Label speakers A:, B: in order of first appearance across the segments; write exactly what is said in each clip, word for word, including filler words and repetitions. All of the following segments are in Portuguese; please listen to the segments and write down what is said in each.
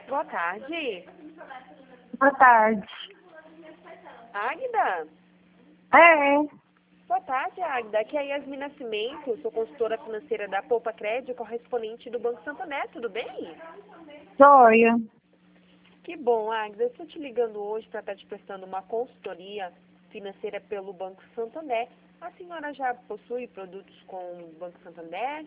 A: Boa tarde.
B: Boa tarde.
A: Águida?
B: É,
A: Boa tarde, Águida. Aqui é a Yasmin Nascimento, sou consultora financeira da Poupa Crédito, correspondente do Banco Santander, tudo bem?
B: joia.
A: Que bom, Águida. Eu estou te ligando hoje para estar te prestando uma consultoria financeira pelo Banco Santander. A senhora já possui produtos com o Banco Santander?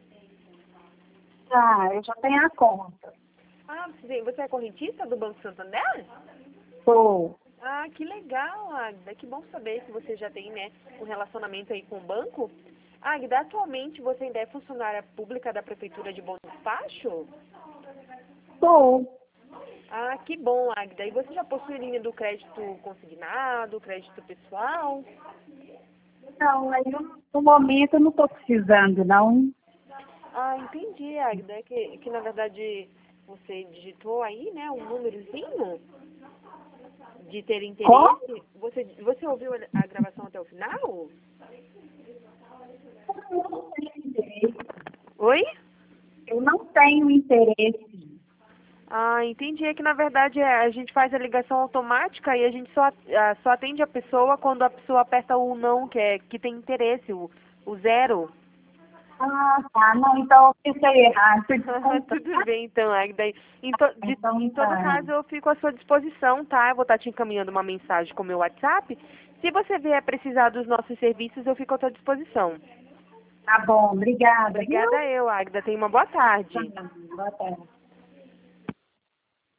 B: Ah, eu já tenho a conta.
A: Ah, você você é correntista do Banco Santander?
B: Sou.
A: Ah, que legal, Águida. Que bom saber que você já tem, né, um relacionamento aí com o banco. Águida, atualmente você ainda é funcionária pública da Prefeitura de Bom Despacho?
B: Sou.
A: Ah, que bom, Águida. E você já possui linha do crédito consignado, crédito pessoal?
B: Não, aí eu, no momento eu não estou precisando, não.
A: Ah, entendi, Águida. É que, que na verdade você digitou aí, né, um númerozinho de ter
B: Como?
A: interesse. Você, você ouviu a gravação até o final?
B: Eu não tenho interesse.
A: Oi?
B: Eu não tenho interesse.
A: Ah, entendi. É que na verdade é, a gente faz a ligação automática e a gente só, ah, só atende a pessoa quando a pessoa aperta o não, que, é, que tem interesse, o, o zero.
B: Ah, tá. Não, então eu pensei errado. Desculpa.
A: Tudo bem, então, Agda. Em, to, de,
B: Então
A: em todo
B: tá.
A: caso, eu fico à sua disposição, tá? Eu vou estar te encaminhando uma mensagem com o meu WhatsApp. Se você vier precisar dos nossos serviços, eu fico à sua disposição.
B: Tá bom, obrigada, viu?
A: Obrigada eu, Agda. Tenha uma boa tarde.
B: Tá, boa tarde.